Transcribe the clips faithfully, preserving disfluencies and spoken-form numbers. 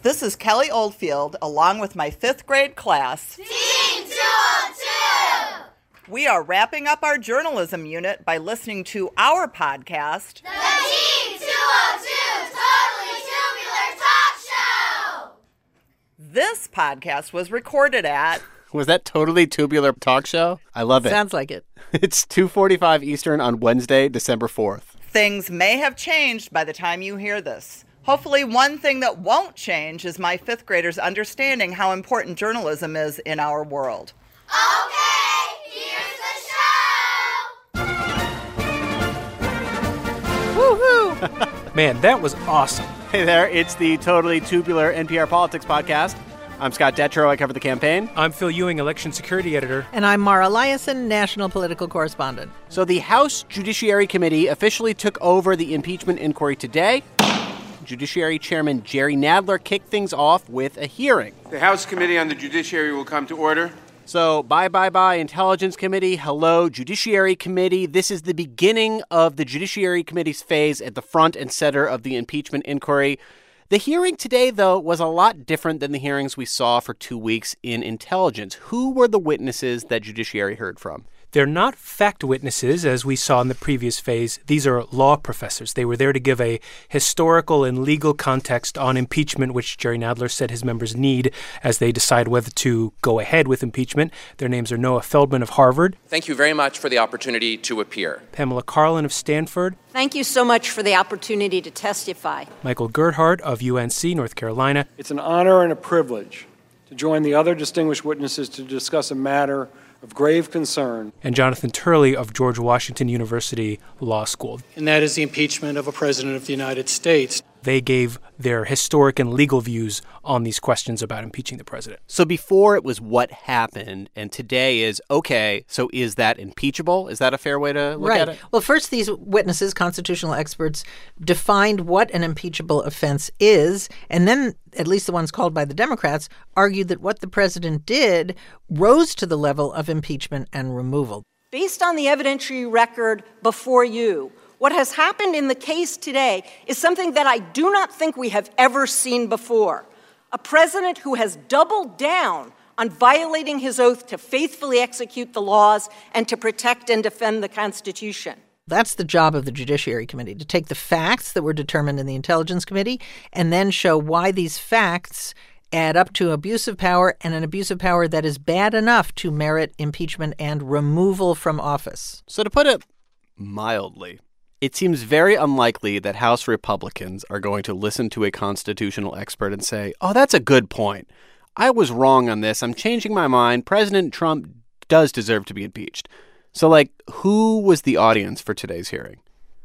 This is Kelly Oldfield, along with my fifth grade class. Team two oh two! We are wrapping up our journalism unit by listening to our podcast, The Team two oh two Totally Tubular Talk Show! This podcast was recorded at... Was that Totally Tubular Talk Show? I love it. Sounds like it. It's two forty-five Eastern on Wednesday, December fourth. Things may have changed by the time you hear this. Hopefully one thing that won't change is my fifth graders understanding how important journalism is in our world. Okay, here's the show! Woohoo! Man, that was awesome. Hey there, it's the Totally Tubular N P R Politics Podcast. I'm Scott Detrow. I cover the campaign. I'm Phil Ewing, election security editor. And I'm Mara Liasson, national political correspondent. So the House Judiciary Committee officially took over the impeachment inquiry today. Judiciary Chairman Jerry Nadler kicked things off with a hearing. The House Committee on the Judiciary will come to order. So bye, bye, bye, Intelligence Committee. Hello, Judiciary Committee. This is the beginning of the Judiciary Committee's phase at the front and center of the impeachment inquiry. The hearing today, though, was a lot different than the hearings we saw for two weeks in Intelligence. Who were the witnesses that Judiciary heard from? They're not fact witnesses, as we saw in the previous phase. These are law professors. They were there to give a historical and legal context on impeachment, which Jerry Nadler said his members need as they decide whether to go ahead with impeachment. Their names are Noah Feldman of Harvard. Thank you very much for the opportunity to appear. Pamela Karlan of Stanford. Thank you so much for the opportunity to testify. Michael Gerhardt of U N C, North Carolina. It's an honor and a privilege to join the other distinguished witnesses to discuss a matter of grave concern. And Jonathan Turley of George Washington University Law School. And that is the impeachment of a president of the United States. They gave their historic and legal views on these questions about impeaching the president. So before it was what happened, and today is, okay, so is that impeachable? Is that a fair way to look right. at it? Well, first, these witnesses, constitutional experts, defined what an impeachable offense is, and then, at least the ones called by the Democrats, argued that what the president did rose to the level of impeachment and removal. Based on the evidentiary record before you, what has happened in the case today is something that I do not think we have ever seen before. A president who has doubled down on violating his oath to faithfully execute the laws and to protect and defend the Constitution. That's the job of the Judiciary Committee, to take the facts that were determined in the Intelligence Committee and then show why these facts add up to abuse of power, and an abuse of power that is bad enough to merit impeachment and removal from office. So to put it mildly, it seems very unlikely that House Republicans are going to listen to a constitutional expert and say, oh, that's a good point. I was wrong on this. I'm changing my mind. President Trump does deserve to be impeached. So, like, who was the audience for today's hearing?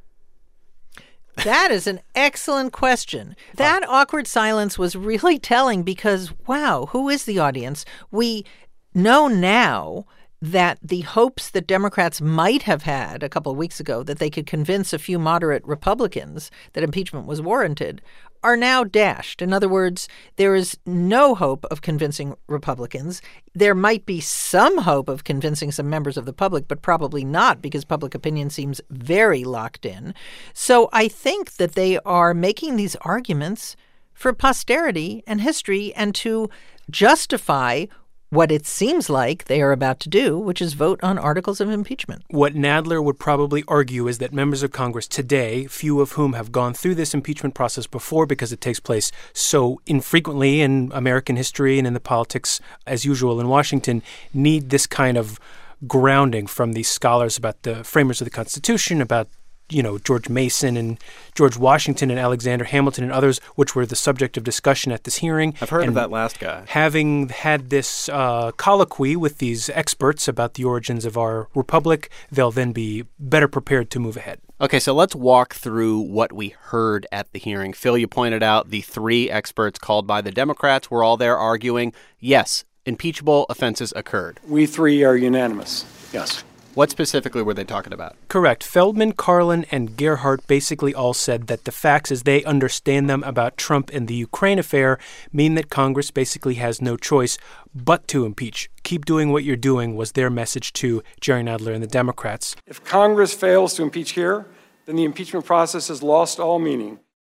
That is an excellent question. That awkward silence was really telling because, wow, who is the audience? We know now that the hopes that Democrats might have had a couple of weeks ago that they could convince a few moderate Republicans that impeachment was warranted are now dashed. In other words, there is no hope of convincing Republicans. There might be some hope of convincing some members of the public, but probably not because public opinion seems very locked in. So I think that they are making these arguments for posterity and history and to justify what it seems like they are about to do, which is vote on articles of impeachment. What Nadler would probably argue is that members of Congress today, few of whom have gone through this impeachment process before because it takes place so infrequently in American history and in the politics as usual in Washington, need this kind of grounding from these scholars about the framers of the Constitution, about you know, George Mason and George Washington and Alexander Hamilton and others, which were the subject of discussion at this hearing. I've heard and of that last guy. Having had this uh, colloquy with these experts about the origins of our republic, they'll then be better prepared to move ahead. Okay, so let's walk through what we heard at the hearing. Phil, you pointed out the three experts called by the Democrats were all there arguing, yes, impeachable offenses occurred. We three are unanimous, yes. What specifically were they talking about? Correct. Feldman, Karlan, and Gerhardt basically all said that the facts as they understand them about Trump and the Ukraine affair mean that Congress basically has no choice but to impeach. Keep doing what you're doing was their message to Jerry Nadler and the Democrats. If Congress fails to impeach here, then the impeachment process has lost all meaning.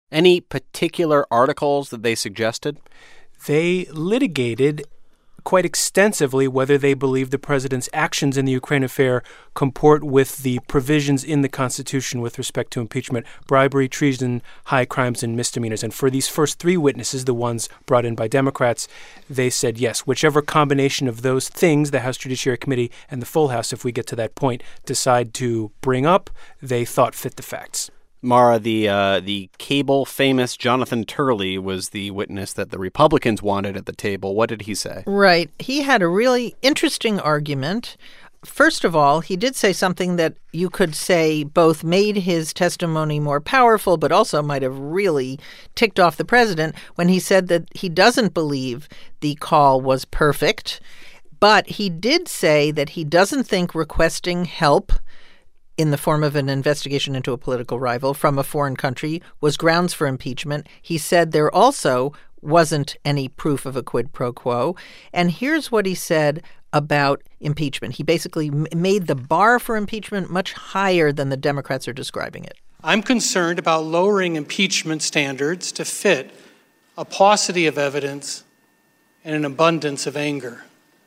Any particular articles that they suggested? They litigated quite extensively whether they believe the president's actions in the Ukraine affair comport with the provisions in the Constitution with respect to impeachment, bribery, treason, high crimes, and misdemeanors. And for these first three witnesses, the ones brought in by Democrats, they said yes, whichever combination of those things the House Judiciary Committee and the full House, if we get to that point, decide to bring up, they thought fit the facts. Mara, the uh, the cable famous Jonathan Turley was the witness that the Republicans wanted at the table. What did he say? Right. He had a really interesting argument. First of all, he did say something that you could say both made his testimony more powerful, but also might have really ticked off the president when he said that he doesn't believe the call was perfect. But he did say that he doesn't think requesting help in the form of an investigation into a political rival from a foreign country was grounds for impeachment. He said there also wasn't any proof of a quid pro quo. And here's what he said about impeachment. He basically m- made the bar for impeachment much higher than the Democrats are describing it. I'm concerned about lowering impeachment standards to fit a paucity of evidence and an abundance of anger.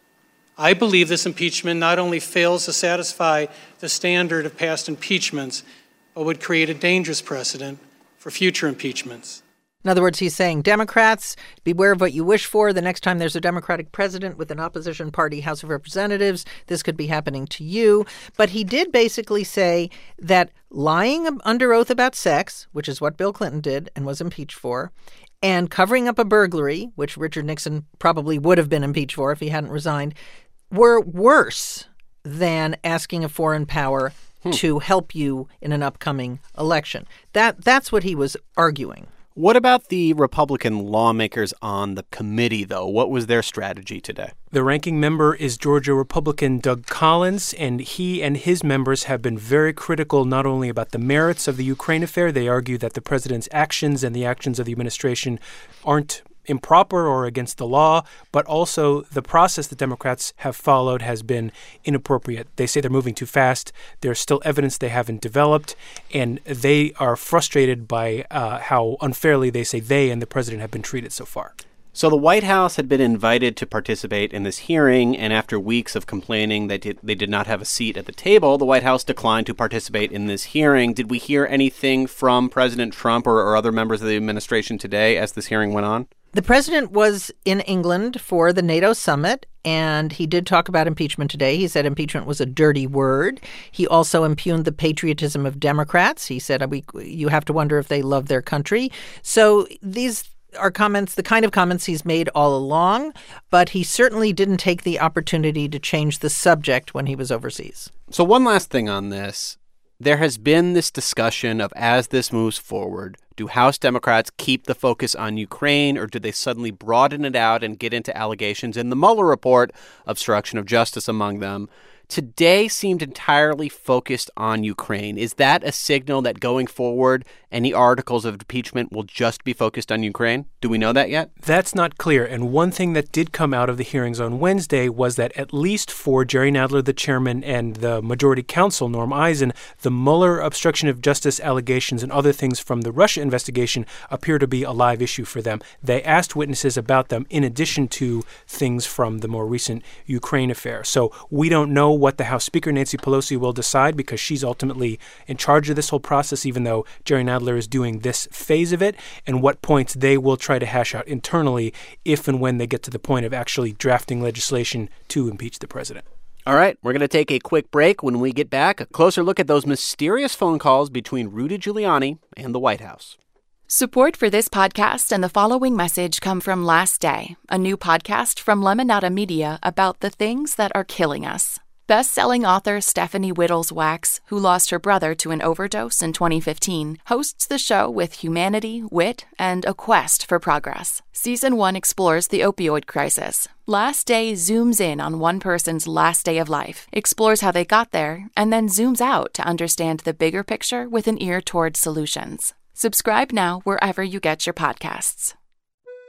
I believe this impeachment not only fails to satisfy the standard of past impeachments, but would create a dangerous precedent for future impeachments. In other words, he's saying, Democrats, beware of what you wish for. The next time there's a Democratic president with an opposition party House of Representatives, this could be happening to you. But he did basically say that lying under oath about sex, which is what Bill Clinton did and was impeached for, and covering up a burglary, which Richard Nixon probably would have been impeached for if he hadn't resigned, were worse than asking a foreign power hmm. to help you in an upcoming election. That that's what he was arguing. What about the Republican lawmakers on the committee, though? What was their strategy today? The ranking member is Georgia Republican Doug Collins, and he and his members have been very critical not only about the merits of the Ukraine affair. They argue that the president's actions and the actions of the administration aren't improper or against the law, but also the process the Democrats have followed has been inappropriate. They say they're moving too fast. There's still evidence they haven't developed, and they are frustrated by uh, how unfairly they say they and the president have been treated so far. So the White House had been invited to participate in this hearing, and after weeks of complaining that did, they did not have a seat at the table, the White House declined to participate in this hearing. Did we hear anything from President Trump or, or other members of the administration today as this hearing went on? The president was in England for the NATO summit, and he did talk about impeachment today. He said impeachment was a dirty word. He also impugned the patriotism of Democrats. He said we, you have to wonder if they love their country. So these are comments, the kind of comments he's made all along, but he certainly didn't take the opportunity to change the subject when he was overseas. So one last thing on this. There has been this discussion of, as this moves forward, do House Democrats keep the focus on Ukraine, or do they suddenly broaden it out and get into allegations in the Mueller report, obstruction of justice among them? Today seemed entirely focused on Ukraine. Is that a signal that going forward, any articles of impeachment will just be focused on Ukraine? Do we know that yet? That's not clear. And one thing that did come out of the hearings on Wednesday was that at least for Jerry Nadler, the chairman, and the majority counsel, Norm Eisen, the Mueller obstruction of justice allegations and other things from the Russia investigation appear to be a live issue for them. They asked witnesses about them in addition to things from the more recent Ukraine affair. So we don't know what the House Speaker, Nancy Pelosi, will decide because she's ultimately in charge of this whole process, even though Jerry Nadler is doing this phase of it, and what points they will try to hash out internally if and when they get to the point of actually drafting legislation to impeach the president. All right, we're going to take a quick break. When we get back, a closer look at those mysterious phone calls between Rudy Giuliani and the White House. Support for this podcast and the following message come from Last Day, a new podcast from Lemonada Media about the things that are killing us. Best-selling author Stephanie Wittels-Wax, who lost her brother to an overdose in twenty fifteen, hosts the show with humanity, wit, and a quest for progress. Season one explores the opioid crisis. Last Day zooms in on one person's last day of life, explores how they got there, and then zooms out to understand the bigger picture with an ear toward solutions. Subscribe now wherever you get your podcasts.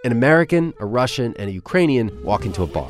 An American, a Russian, and a Ukrainian walk into a bar.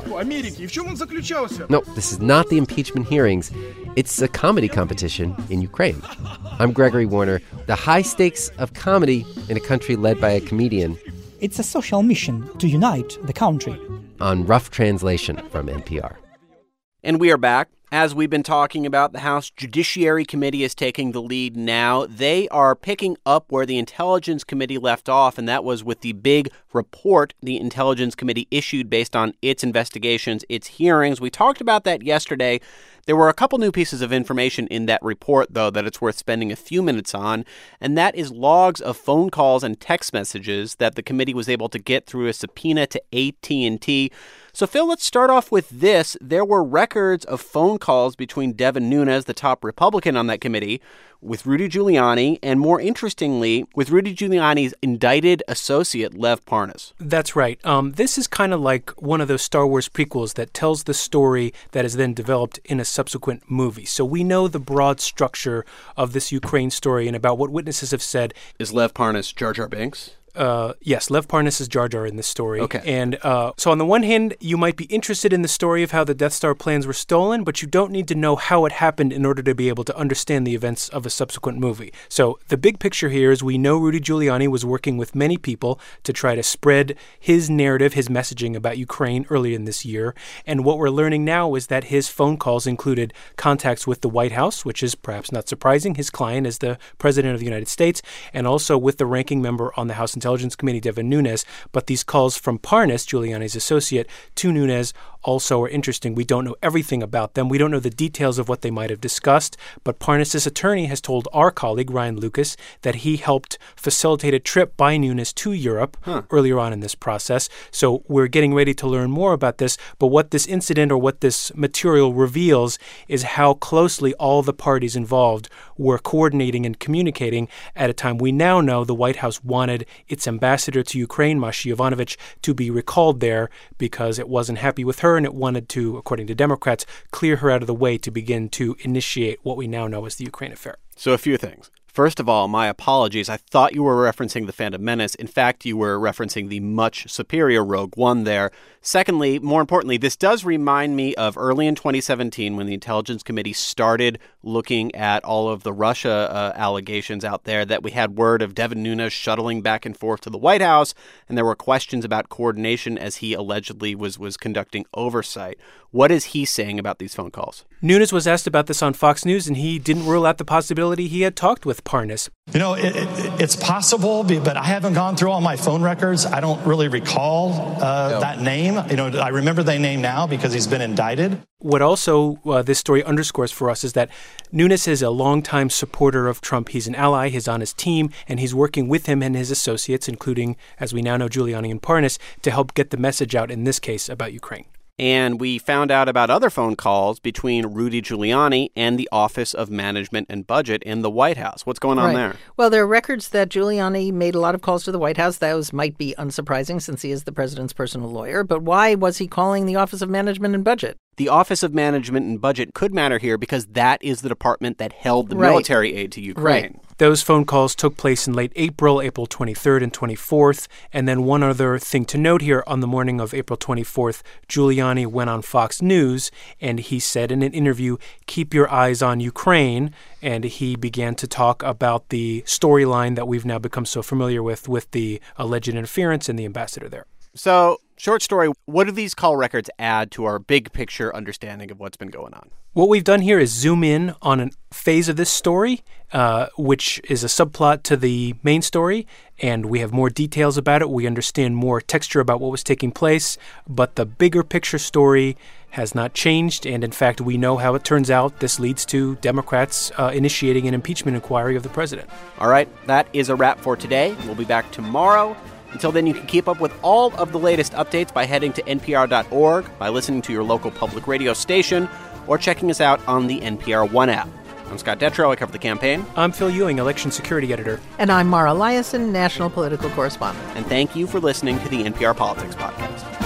No, this is not the impeachment hearings. It's a comedy competition in Ukraine. I'm Gregory Warner. The high stakes of comedy in a country led by a comedian. It's a social mission to unite the country. On Rough Translation from N P R. And we are back. As we've been talking about, the House Judiciary Committee is taking the lead now. They are picking up where the Intelligence Committee left off, and that was with the big report the Intelligence Committee issued based on its investigations, its hearings. We talked about that yesterday. There were a couple new pieces of information in that report, though, that it's worth spending a few minutes on, and that is logs of phone calls and text messages that the committee was able to get through a subpoena to A T and T. So, Phil, let's start off with this. There were records of phone calls between Devin Nunes, the top Republican on that committee, with Rudy Giuliani, and more interestingly, with Rudy Giuliani's indicted associate, Lev Parnas. That's right. Um, this is kind of like one of those Star Wars prequels that tells the story that is then developed in a subsequent movie. So we know the broad structure of this Ukraine story and about what witnesses have said. Is Lev Parnas Jar Jar Binks? Uh, yes, Lev Parnas is Jar Jar in this story. Okay. And uh, so on the one hand, you might be interested in the story of how the Death Star plans were stolen, but you don't need to know how it happened in order to be able to understand the events of a subsequent movie. So the big picture here is we know Rudy Giuliani was working with many people to try to spread his narrative, his messaging about Ukraine earlier in this year. And what we're learning now is that his phone calls included contacts with the White House, which is perhaps not surprising. His client is the President of the United States, and also with the ranking member on the House Intelligence Committee, Devin Nunes. But these calls from Parnas, Giuliani's associate, to Nunes also are interesting. We don't know everything about them. We don't know the details of what they might have discussed, but Parnas' attorney has told our colleague, Ryan Lucas, that he helped facilitate a trip by Nunes to Europe huh. earlier on in this process. So we're getting ready to learn more about this, but what this incident or what this material reveals is how closely all the parties involved were coordinating and communicating at a time we now know the White House wanted its ambassador to Ukraine, Masha Yovanovitch, to be recalled there because it wasn't happy with her and it wanted to, according to Democrats, clear her out of the way to begin to initiate what we now know as the Ukraine affair. So a few things. First of all, my apologies. I thought you were referencing the Phantom Menace. In fact, you were referencing the much superior Rogue One there. Secondly, more importantly, this does remind me of early in twenty seventeen when the Intelligence Committee started looking at all of the Russia uh, allegations out there, that we had word of Devin Nunes shuttling back and forth to the White House, and there were questions about coordination as he allegedly was, was conducting oversight. What is he saying about these phone calls? Nunes was asked about this on Fox News, and he didn't rule out the possibility he had talked with Parnas. You know, it, it, it's possible, but I haven't gone through all my phone records. I don't really recall uh, no. that name. You know, I remember the name now because he's been indicted. What also uh, this story underscores for us is that Nunes is a longtime supporter of Trump. He's an ally. He's on his team, and he's working with him and his associates, including, as we now know, Giuliani and Parnas, to help get the message out in this case about Ukraine. And we found out about other phone calls between Rudy Giuliani and the Office of Management and Budget in the White House. What's going on right. there? Well, there are records that Giuliani made a lot of calls to the White House. Those might be unsurprising since he is the president's personal lawyer. But why was he calling the Office of Management and Budget? The Office of Management and Budget could matter here because that is the department that held the right. military aid to Ukraine. Right. Those phone calls took place in late April, April twenty-third and twenty-fourth. And then one other thing to note here, on the morning of April twenty-fourth, Giuliani went on Fox News and he said in an interview, "Keep your eyes on Ukraine." And he began to talk about the storyline that we've now become so familiar with, with the alleged interference and the ambassador there. So, short story, what do these call records add to our big picture understanding of what's been going on? What we've done here is zoom in on a phase of this story, uh, which is a subplot to the main story, and we have more details about it. We understand more texture about what was taking place, but the bigger picture story has not changed, and in fact, we know how it turns out. This leads to Democrats uh, initiating an impeachment inquiry of the president. All right, that is a wrap for today. We'll be back tomorrow. Until then, you can keep up with all of the latest updates by heading to N P R dot org, by listening to your local public radio station, or checking us out on the N P R One app. I'm Scott Detrow. I cover the campaign. I'm Phil Ewing, election security editor. And I'm Mara Liasson, national political correspondent. And thank you for listening to the N P R Politics Podcast.